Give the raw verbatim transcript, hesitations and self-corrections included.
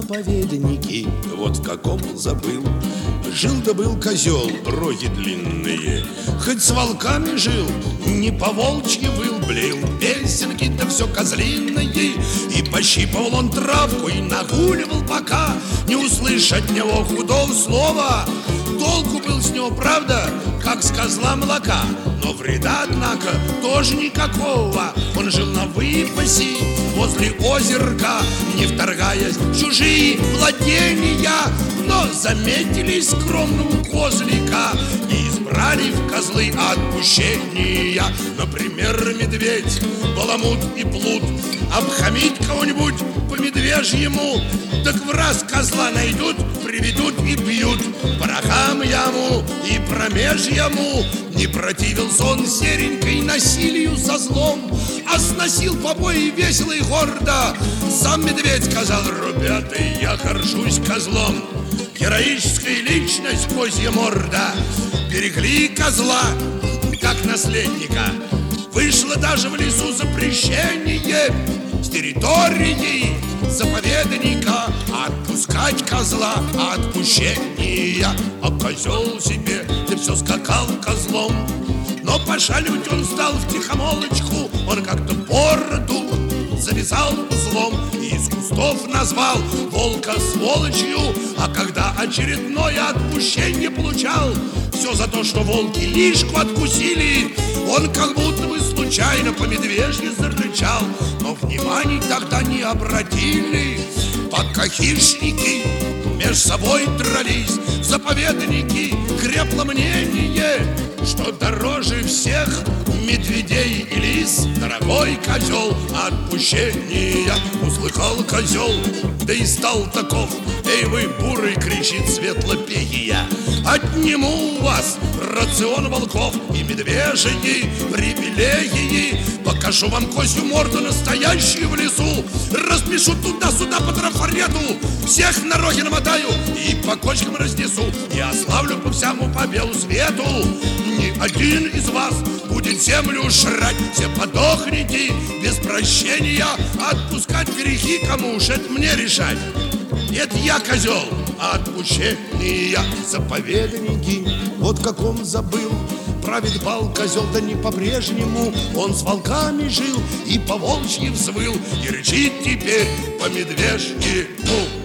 заповедники. Вот в каком забыл. Жил да был козел, роги длинные, хоть с волками жил, не по-волчьи выл, блеял песенки, да все козлиные. И пощипывал он травку и нагуливал, пока не услышь от него худого слова. Толку был с него, правда, как с козла молока, но вреда, однако, тоже никакого. Он жил на выпасе возле озерка, не вторгаясь в чужие владения. Но заметили скромного козлика и избрали в козлы отпущения. Например, медведь, баламут и плут обхамить кого-нибудь по медвежьему, так в раз козла найдут, приведут и бьют по рогам яму и промеж яму. Не противился он серенькой насилию со злом, а сносил побои весело и гордо. Сам медведь сказал: ребята, я горжусь козлом, героическая личность, козья морда. Берегли козла, как наследника. Вышло даже в лесу запрещение с территории заповедника отпускать козла отпущения. А козел себе да все скакал козлом, но пошаливать он стал втихомолочку. Он как-то бороду завязал узлом и из кустов назвал волка сволочью. А когда очередное отпущение получал, все за то, что волки лишку откусили, он как будто бы случайно по медвежьи зарычал. Но внимания тогда не обратили, пока хищники меж собой дрались. В заповеднике крепло мнение, что дороже всех медведей и лис дорогой козел отпущения. Услыхал козел, да и стал таков: эй вы, бурый, кричит светлопегия, отниму у вас рацион волков и медвежьи привилегии. Покажу вам козью морду настоящую в лесу, распишу туда-сюда по трафарету, всех на роги намотаю и по кочкам разнесу, и ославлю по всему по белу свету. Ни один из вас будет землю жрать, все подохнете без прощения. Отпускать грехи кому уж это мне решать? Это я козел, а отпущения заповедники. Вот как он забыл. Правит бал козел, да не по-прежнему. Он с волками жил и по волчьи взвыл, и рычит теперь по медвежьему.